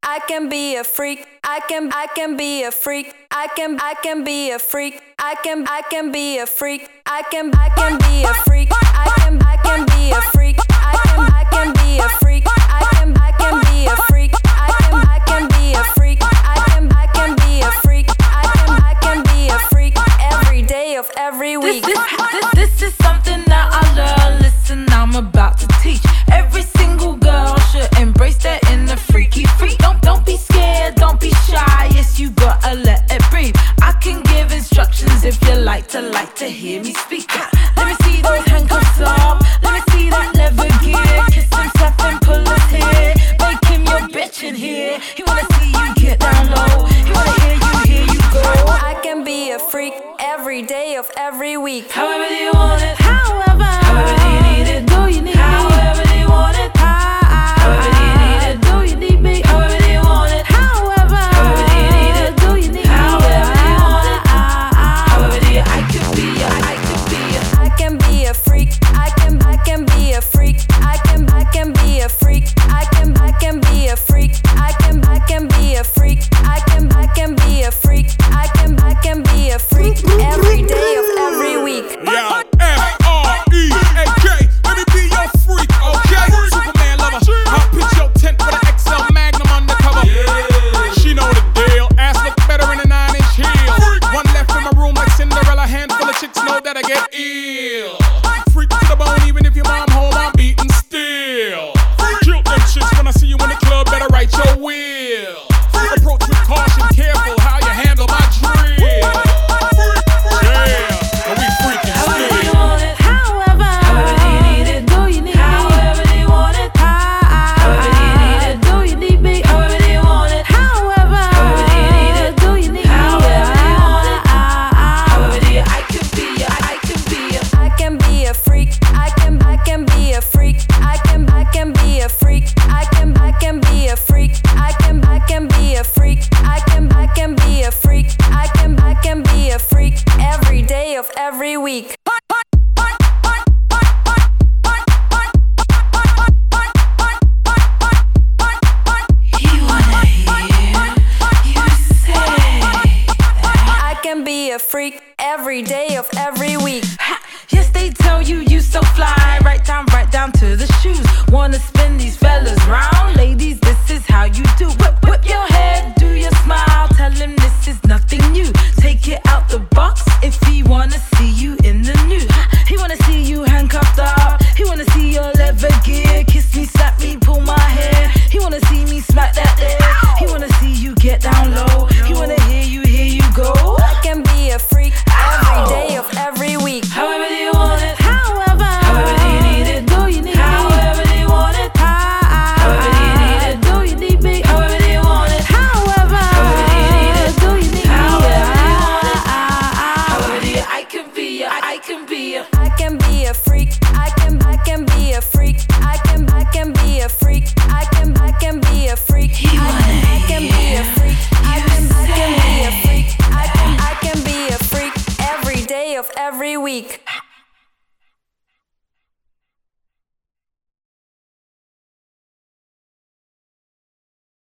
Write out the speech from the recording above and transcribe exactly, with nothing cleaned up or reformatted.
I can be a freak. I can I can be a freak. I can I can be a freak. I can I can be a freak. I can I can be a freak. I can I can be a freak. I can I can be a freak. I can I can be a freak. I can I can be a freak. I can I can be a freak. I can I can be a freak every day of every week. This, this, this, this is something that I learned. Listen, I'm about to teach. Every single girl should embrace their inner freaky freak. Don't don't be scared, don't be shy. Yes, you gotta let it breathe. I can give instructions if you like to like to hear me speak. Let me see those handcuffs up. Let me see that leather gear. Kiss him, slap him, pull his hair. Make him your bitch in here. He wanna see you get down low. He wanna hear you, hear you go. I can be a freak every day of every week. However you want it, however, however do you need it, do you need me? However do you want it, however do you need it, do you need me? However do you want it, however, however do you need it, do you need me? However do you want it, however do you? I can be a, I can be a, I can be a freak. I can I can be a freak. I can I can be a freak. I can I can be a freak. I can I can be a freak. I can I can be a freak. I can I can be a freak every day of every week. Yeah, F R E A K. Let me be your freak, okay? Superman lover. I'll pitch your tent with an X L Magnum undercover. Yeah. She know the deal. Ass look better in a nine-inch heel. One left in my room like Cinderella. Handful of chicks know that I get ill. Freak to the bone, even if your mom home, I'm beating still. Kill them chicks when I see you in the club. Better write your will. Approach with caution, careful how you handle my drill. Yeah, and we freaking however still. you want it, however, however do you need it, do you need me? However do you want it, however do you need it, do you need me? However do you want it, however, however do you need it, do you need me? However do you want it, however do you? I can be a, I can be a, I can be a freak. I can I can be a freak. I can I can be a freak. I can I can be a freak. I can I can be a freak. I can I can be a freak. I can I can be a freak every day of every week. you wanna hear you say that? I can be a freak every day of every week. Ha, yes, they tell you you so fly. Right down, right down to the shoes. Wanna spin these fellas round? Ladies, this is how you do. Whip, whip your head, do your smile. Tell him this is nothing new. Take it out the box if he wanna see you in the nude. He wanna see you handcuffed up. He wanna see your leather gear. Kiss me, slap me, pull my hair. He wanna see me smack that air. He wanna see you get down low. He wanna hear you, hear you go. I can be a freak every day of every week. However do you want it, however, however do you need it, do you need me? However do you want it, however do you need it, do you need me? However do you want it, however, however do you need it, do you need me? However do you want it, however do you? I can be a, I can be a, I can be a freak. I can I can be a freak. I can I can be a freak. I can I can be a freak. I can I can be a freak. I can I can be a freak. I can I can be a freak every day of every week.